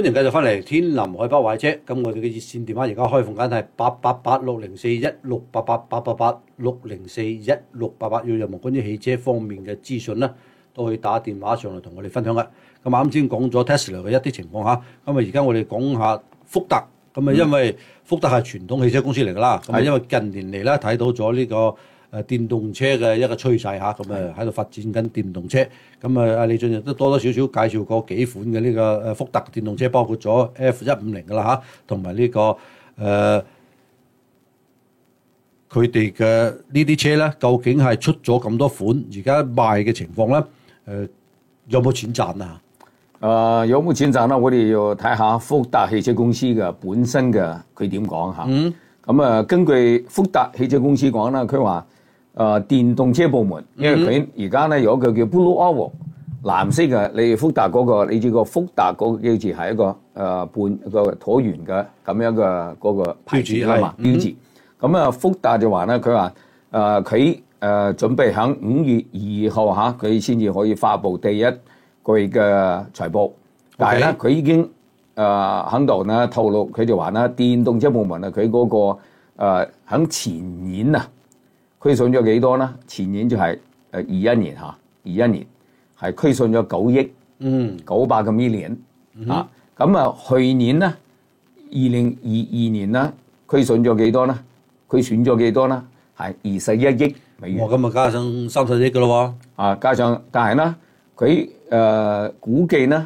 歡迎繼續翻嚟天林海北壞車，咁我哋嘅熱線電話而家開放緊係8886041688860416888，要任何關於汽車方面嘅資訊咧，都可以打電話上嚟同我哋分享嘅。咁啱先講咗 Tesla 嘅一啲情況嚇，咁啊而家我哋講下福特，咁啊因為福特係傳統汽車公司嚟㗎啦，咁啊因為近年嚟咧睇到咗呢個電動車嘅一個趨勢嚇，咁啊喺度發展緊電動車，咁啊阿李俊亦都多多少少介紹過幾款嘅呢個福特電動車，包括咗 F150㗎啦嚇，同埋呢個佢哋嘅呢啲車咧，究竟係出咗咁多款，而家賣嘅情況咧，有冇錢賺啊？ 有冇錢賺啦？我哋要睇下福特汽車公司嘅本身嘅佢點講嚇。咁根據福特汽車公司講啦，佢話電動車部門，因為佢而家咧有一個叫 Blue Oval 藍色嘅，你福特嗰個，你知個福特嗰個標誌係一個半個橢圓嘅咁樣嘅嗰個牌子啊嘛，標誌。咁啊，福特就話咧，佢話佢準備喺5月2號嚇，佢先至可以發布第一季嘅財報，但係咧佢已經喺度咧透露，佢就話咧電動車部門啊，佢嗰個喺前年啊虧損咗幾多咧？前年就係21年嚇，21年係虧損咗9億900個 million 啊，咁啊去年咧2022年咧虧損咗幾多咧？虧損咗幾多咧？係21億美元。 咁啊加上30億㗎咯喎。 加上，但係咧，佢估計咧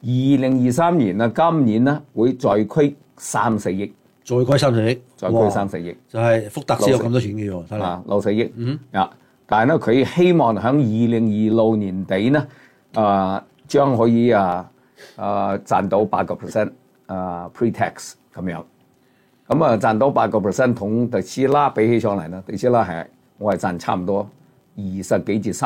，2023年啊，今年咧會再虧30億， 再虧30億， 再虧30億， 就係福特先有咁多錢嘅喎，睇嚟 60億。但係咧，佢希望喺2026年底咧，將可以賺到8% pre-tax 咁樣。咁啊賺到8%，同特斯拉比起上嚟咧，特斯拉我係賺差唔多20幾至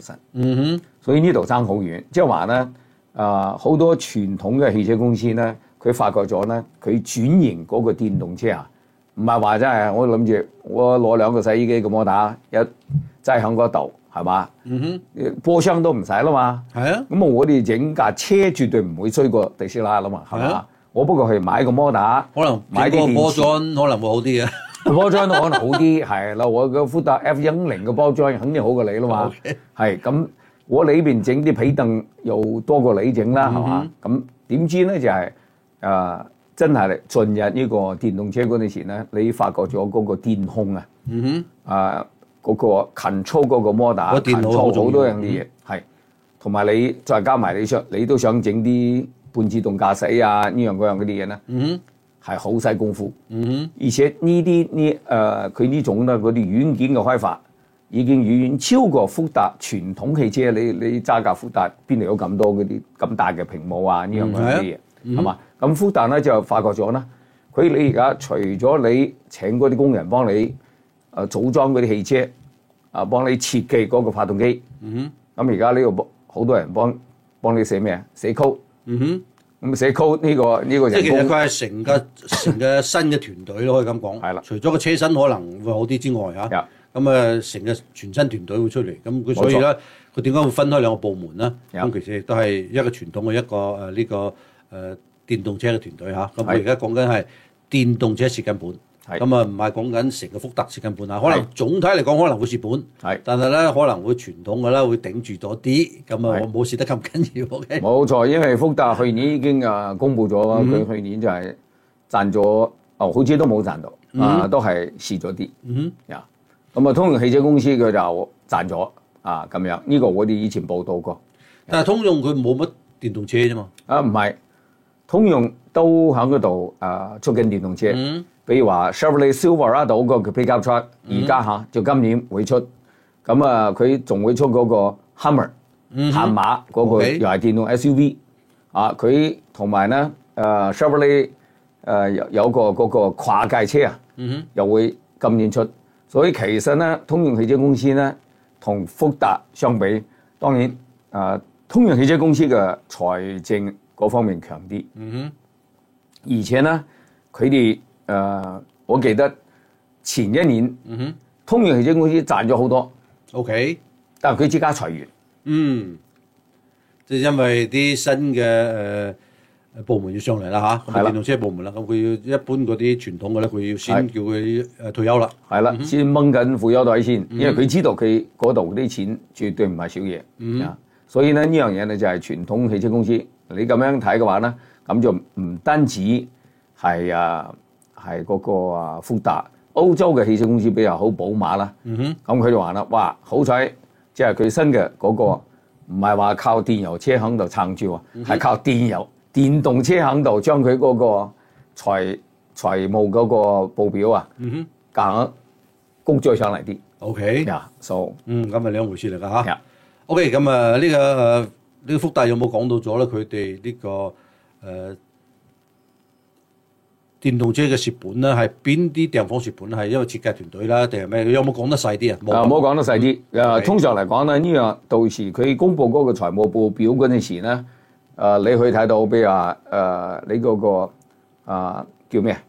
30%。所以呢度爭好遠，即係話咧，好多傳統嘅汽車公司咧，佢發覺咗咧，佢轉型嗰個電動車啊，唔係話真係我諗住我攞2個洗衣機咁摩打一擠喺嗰度係嘛？波箱都唔使啦嘛。係啊。咁我哋整架車絕對唔會衰過特斯拉啦嘛，係嘛？我不過係買個摩打， 可能買啲波裝可能會好啲嘅， 波裝都可能好啲，係啦。我個福特 F150嘅波裝肯定好過你啦嘛。係咁，我呢邊整啲皮凳又多過你整啦，係嘛？咁點知咧就係真係進入呢個電動車嗰陣時咧，你發覺咗嗰個電控啊，嗰個 control 嗰個摩打，control 好多樣嘅嘢，係同埋你再加埋你都想整啲半自動駕駛啊，呢樣嗰樣嗰啲嘢咧，係好嘥功夫。而且佢呢種咧嗰啲軟件嘅開發已經遠遠超過福特傳統汽車。你揸架福特邊度有咁多嗰啲咁大嘅屏幕啊？呢樣嗰啲嘢係嘛？咁福特咧就發覺咗啦，你而家除咗你請嗰啲工人幫你組裝嗰啲汽車幫你設計嗰個發動機，咁而家呢個好多人幫你寫咩啊？寫 code。咁寫 code 呢個人工， 即係其實佢係成個新嘅團隊咯，可以咁講。係啦，除咗個車身可能會好啲之外嚇，咁成個全新團隊會出嚟。咁佢所以咧，佢點解會分開2個部門咧？咁其實亦都係一個傳統嘅一個呢個電動車嘅團隊嚇。咁佢而家講緊係電動車蝕緊本。咁唔係講緊成個福特蝕緊本啊，可能總體嚟講可能會蝕本，但係咧可能會傳統嘅咧會頂住咗啲，咁我冇蝕得咁緊要。 冇錯，因為福特去年已經公佈咗啦，佢去年就係賺咗，好似都冇賺到，都係蝕咗啲。咁通用汽車公司佢就賺咗咁樣，呢個我哋以前報道過。 但係通用佢冇乜電動車啫嘛。 唔係，通用都喺嗰度出緊電動車。比如話 Chevrolet Silverado 嗰個 pickup truck， 而家就今年會出，咁佢仲會出嗰個 Hummer 悍馬嗰個又係電動 SUV，佢同埋咧Chevrolet 有個嗰個跨界車又會今年出，所以其實咧通用汽車公司咧同福特相比，當然通用汽車公司嘅財政嗰方面強啲，而且咧佢哋我記得前一年，通用汽車公司賺咗好多，OK， 但係佢即刻裁員， 即係因為啲新嘅部門要上嚟啦嚇，咁電動車部門啦，咁佢要一般嗰啲傳統嘅咧，佢要先叫佢退休啦。 係啦，先掹緊富優待先，因為佢知道佢嗰度啲錢絕對唔係少嘢。所以咧呢樣嘢咧就係傳統汽車公司，你咁樣睇嘅話咧，咁就唔單止係嗰個福特，歐洲嘅汽車公司比較好，寶馬啦。咁佢就話啦，哇，好彩即係佢新嘅嗰個唔係話靠電油車喺度撐住喎，係靠電動車喺度將佢嗰個財務嗰個報表啊，夾谷咗上嚟啲。 OK， so 咁係兩回事嚟㗎嚇。OK， 咁呢個福特有冇講到咗咧？佢哋呢個電動車嘅蝕本咧，係邊啲地方蝕本？係因為設計團隊啦，定係咩？有冇講得細啲啊？ 冇講得細啲。通常嚟講咧，呢樣到時佢公佈嗰個財務報表嗰陣時咧，你去睇到，譬如話你嗰個叫咩啊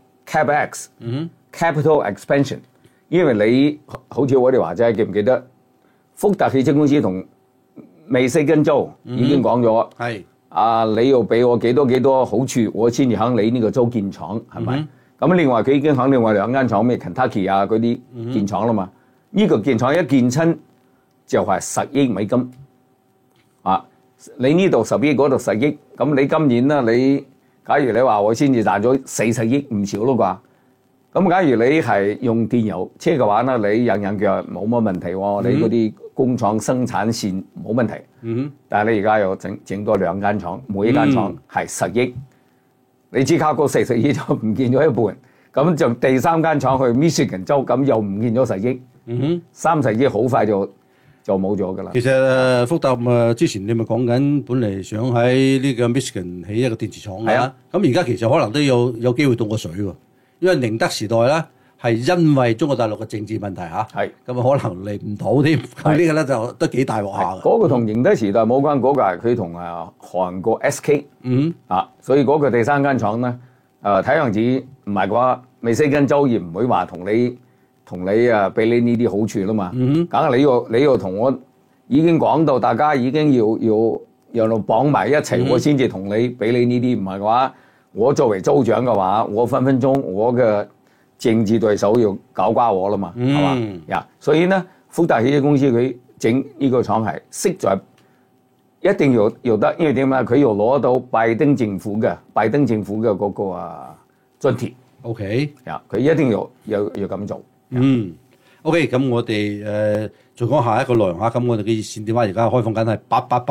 ？CapEx，capital expansion。因為你好似我哋話齋，記唔記得福特汽車公司同美西根州已經講咗，你要俾我幾多好處，我先至肯你呢個州建廠，係咪？咁另外佢已經肯另外兩間廠，咩 Kentucky 啊嗰啲建廠啦嘛。呢個建廠一建親就係10億美金。你呢度10億，嗰度10億，咁你今年啦，你假如你話我先至賺咗40億，唔少咯啩？咁假如你係用電油車嘅話咧，你樣腳冇乜問題喎，你嗰啲工廠生產線冇問題。但係你而家又整多2間廠，每一間廠係10億，你只靠嗰40億就唔見咗一半，咁就第3間廠去 Michigan 州，咁又唔見咗10億，30億好快就冇咗㗎啦。 其實福特之前你咪講緊，本嚟想喺呢個 Michigan 起一個電池廠㗎，咁而家其實可能都有機會凍過水喎。因為寧德時代咧係因為中國大陸嘅政治問題嚇，咁可能嚟唔到添，咁呢個咧就都幾大鑊下嘅。 嗰個同寧德時代冇關，嗰個係佢同韓國 SK，所以嗰個第3間廠咧，睇樣子唔係嘅話，美西根州亦唔會話同你俾你呢啲好處啦嘛。梗係你要同我已經講到，大家已經要綁埋一齊，我先至同你俾你呢啲，唔係嘅話。我作為州長嘅話，我分分鐘我嘅政治對手要搞瓜我啦嘛，係嘛？所以咧，福特汽車公司佢整呢個廠係識在一定要得，因為點啊？佢要攞到拜登政府嘅嗰個津貼。 OK， 佢一定要咁做。 OK， 咁我哋再講下一個內容嚇。咁我哋嘅熱線電話而家開放緊係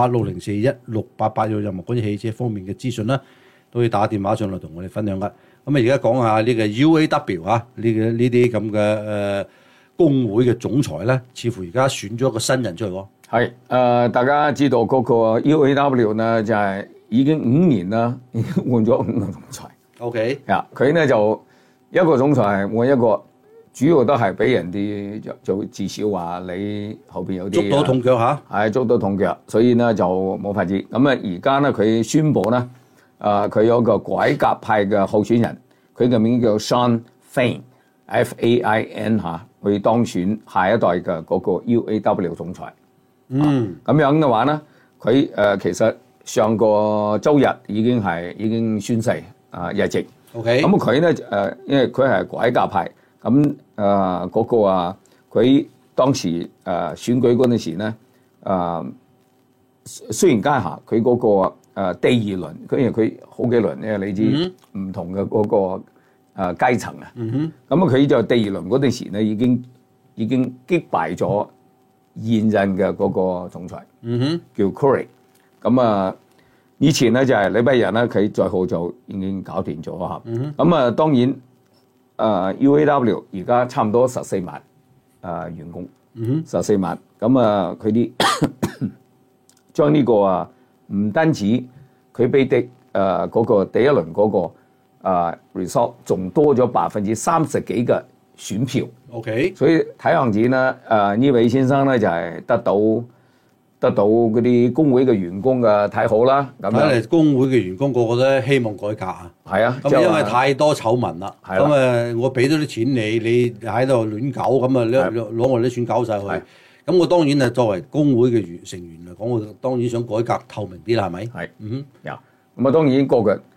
8886041，688有任何關於汽車方面嘅資訊啦。都要打電話上嚟同我哋分享噶。咁而家講下呢個 UAW 呢啲咁嘅工會嘅總裁咧，似乎而家選咗一個新人出嚟喎。 係大家知道嗰個 UAW 呢，就係已經5年啦，已經換咗5個總裁。 OK， 佢呢就一個總裁換一個，主要都係俾人哋就至少話你後邊有啲捉到痛腳嚇， 係捉到痛腳，所以呢就冇法子。咁而家呢佢宣佈呢。佢有個改革派嘅候選人，佢嘅名叫 Shawn Fain，F-A-I-N 去當選下一代嘅嗰個 UAW 總裁。咁樣嘅話咧，佢其實上個週日已經宣誓入籍。 OK。 咁佢咧因為佢係改革派，咁嗰個佢當時選舉嗰陣時咧，雖然家下佢嗰個。第2輪，因為佢好幾輪咧，你知唔同嘅嗰個階層啊。咁佢就第2輪嗰陣時咧，已經擊敗咗現任嘅嗰個總裁，叫 Curry。咁以前咧就係禮拜日咧，佢最後就已經搞掂咗嚇。咁當然UAW 而家差唔多14萬員工，14萬。咁佢啲將呢個唔單止佢比的嗰個第1輪嗰個result 仲多咗30%幾嘅選票。 OK， 所以睇樣子咧，呢位先生咧就係得到嗰啲工會嘅員工嘅睇好啦。咁睇嚟工會嘅員工個個都希望改革啊。 係啊， 咁因為太多醜聞啦。咁我俾咗啲錢你喺度亂搞，咁攞我啲錢搞晒去。咁我當然係作為工會嘅成員嚟講，我當然想改革透明啲啦，係咪？ 係，咁當然個個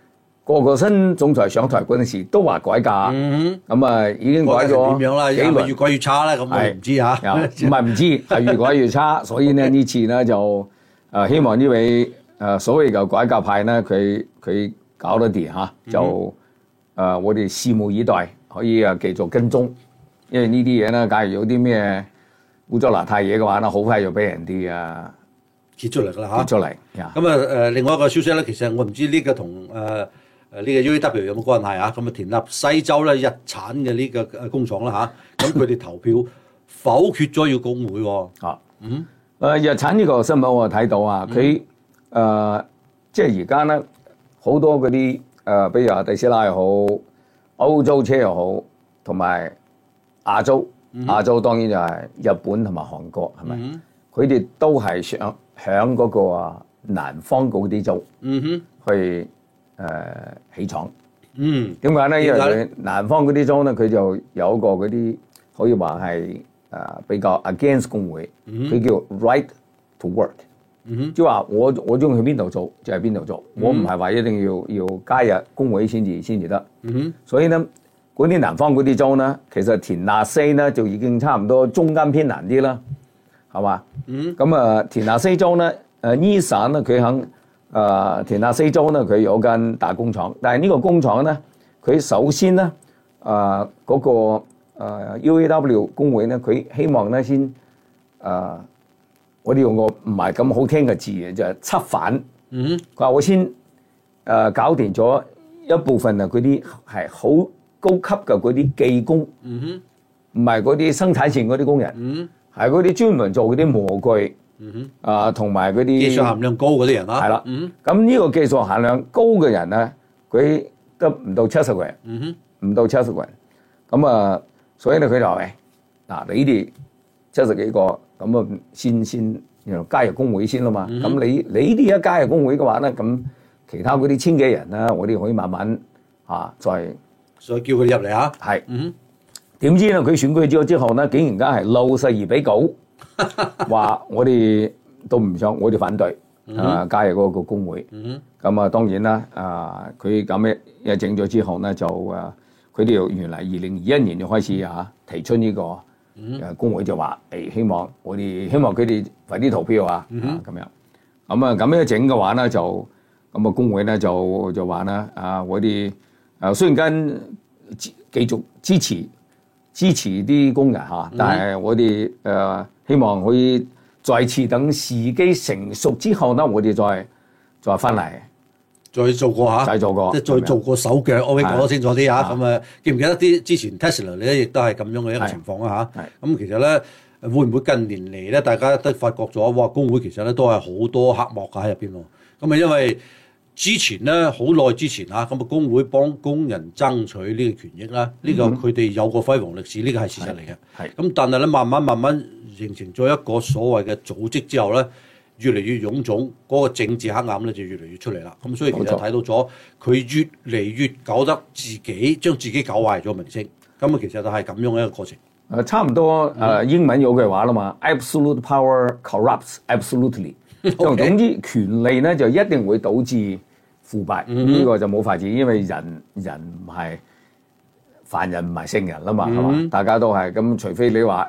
個新總裁上台嗰陣時都話改革，咁啊已經改咗點樣啦？係咪越改越差咧？咁我唔知嚇， 唔係唔知，係越改越差。所以呢次呢就希望呢位所謂嘅改革派呢，佢搞得掂嚇，就我哋拭目以待，可以繼續跟蹤。因為呢啲嘢呢，假如有啲咩污糟邋遢嘢嘅話呢，好快就俾人哋揭出嚟㗎啦嚇。 揭出嚟。 咁啊另外一個消息咧，其實我唔知呢個同呢個 UAW 有冇關係啊？咁啊，田納西州咧日產嘅呢個工廠啦嚇，咁佢哋投票否決咗要工會喎。 日產呢個新聞我睇到啊，佢即係而家咧好多嗰啲比如話特斯拉又好，歐洲車又好，同埋亞洲，亞洲當然就係日本同埋韓國係咪？佢哋都係想響嗰個南方嗰啲州去。起廠，點解咧？因為佢南方嗰啲州咧，佢就有一個嗰啲可以話係比較 against 工會，佢叫 right to work，即係話我中意去邊度做就係邊度做，我唔係話一定要加入工會先至得。所以咧，嗰啲南方嗰啲州咧，其實田納西咧就已經差唔多中間偏南啲啦，係嘛？咁田納西州咧，呢省咧佢肯。田納西州咧，佢有間大工廠，但係呢個工廠咧，佢首先咧，嗰個UAW 工會咧，佢希望咧先我哋用個唔係咁好聽嘅字嘅，就係策反。佢話我先搞掂咗一部分啊，嗰啲係好高級嘅嗰啲技工，唔係嗰啲生產線嗰啲工人，係嗰啲專門做嗰啲模具。同埋嗰啲技術含量高嗰啲人啦， 係啦，咁呢個技術含量高嘅人咧，佢得唔到70個人，唔到70個人，咁所以咧佢就話喂，嗱你哋70幾個，咁先加入工會先啦嘛，咁你哋一加入工會嘅話咧，咁其他嗰啲千幾人咧，我哋可以慢慢再叫佢入嚟嚇， 係，點知咧佢選舉咗之後咧，竟然間係62-9。話我哋都唔想，我哋反對加入嗰個工會。咁當然啦，佢咁一整咗之後咧，就佢哋原來2021年就開始提出呢個工會就話希望佢哋快啲投票咁樣。咁樣一整嘅話咧，就咁工會咧就話啦我哋雖然間繼續支持啲工人但係我哋希望可以再次等時機成熟之後呢，我哋再翻嚟， 再做過嚇， 再做過， 即係再做過手腳，我會講得清楚啲嚇。咁記唔記得啲之前 Tesla 咧，亦都係咁樣嘅一個情況啊嚇。咁其實咧，會唔會近年嚟咧，大家都發覺咗，哇，工會其實咧都係好多黑幕喺入邊喎。咁因為之前咧，好耐之前咁工會幫工人爭取呢個權益啦，呢個佢哋有個輝煌歷史，呢個係事實嚟嘅。咁但係咧，慢慢形成咗一個所謂嘅組織之後咧，越嚟越臃腫，嗰個政治黑暗咧就越嚟越出嚟啦。咁所以其實睇到咗佢越嚟越搞得將自己搞壞咗名聲。咁其實就係咁樣一個過程。 差唔多英文有句話啦嘛 ，absolute power corrupts absolutely。總之權力咧就一定會導致腐敗，呢個就冇法子，因為人唔係凡人唔係聖人啦嘛，係嘛？大家都係咁，除非你話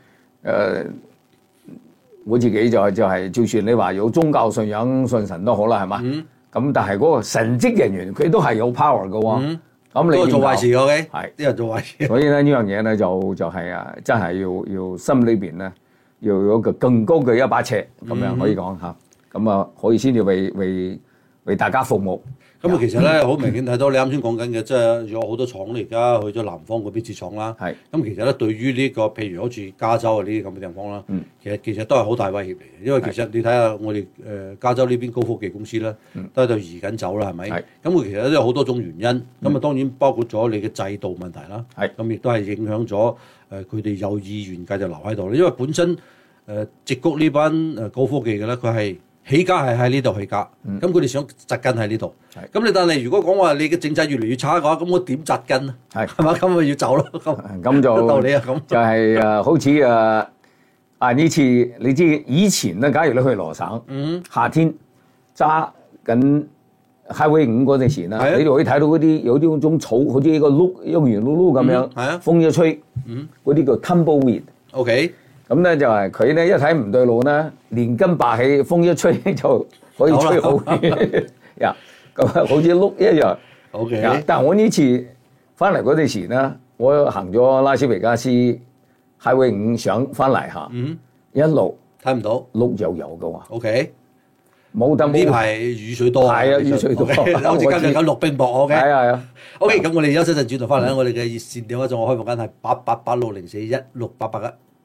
我自己就係，就算你話有宗教信仰信神都好啦，係嘛？咁但係嗰個神職人員佢都係有 power 嘅喎，咁你做壞事嘅， 係啲人做壞事。 所以咧呢樣嘢咧就係真係要心裏邊咧要有一個更高嘅一把尺，咁樣可以講嚇，咁可以先至為大家服務。 咁其實咧好明顯睇到你啱先講緊嘅，即係有好多廠咧而家去咗南方嗰邊設廠啦。咁其實咧對於呢個譬如好似加州啊呢啲咁嘅地方啦，其實都係好大威脅嚟嘅，因為其實你睇下我哋加州呢邊高科技公司咧，都喺度移緊走啦，係咪？咁佢其實都有好多種原因，咁當然包括咗你嘅制度問題啦。咁亦都係影響咗佢哋有意願繼續留喺度，因為本身矽谷呢班高科技嘅咧，佢係起家係喺呢度起家，咁佢哋想紮根喺呢度。咁你但係如果講話你嘅政策越嚟越差嘅話，咁我點紮根啊？係嘛？咁咪要走咯。 咁就道理啊，咁就係好似呢次你知以前咧，假如你去羅省，夏天揸緊 Highway 5嗰陣時啦，你哋可以睇到嗰啲有啲種草，好似一個碌一個圓碌碌咁樣，風一吹，嗰啲叫 tumbleweed。 OK。 咁咧就係佢咧一睇唔對路咧，連根拔起，風一吹就可以吹好遠呀，咁好似碌一樣。 OK。 但係我呢次翻嚟嗰陣時咧，我行咗拉斯維加斯 Highway 5上翻嚟嚇，一路睇唔到， 碌油油嘅喎。 OK。 冇得呢排雨水多， 係啊，雨水多， 好似今日咁落冰雹，OK。係啊係啊。 OK，咁我哋休息陣轉頭翻嚟咧，我哋嘅熱線電話仲開放緊係8886041688嘅。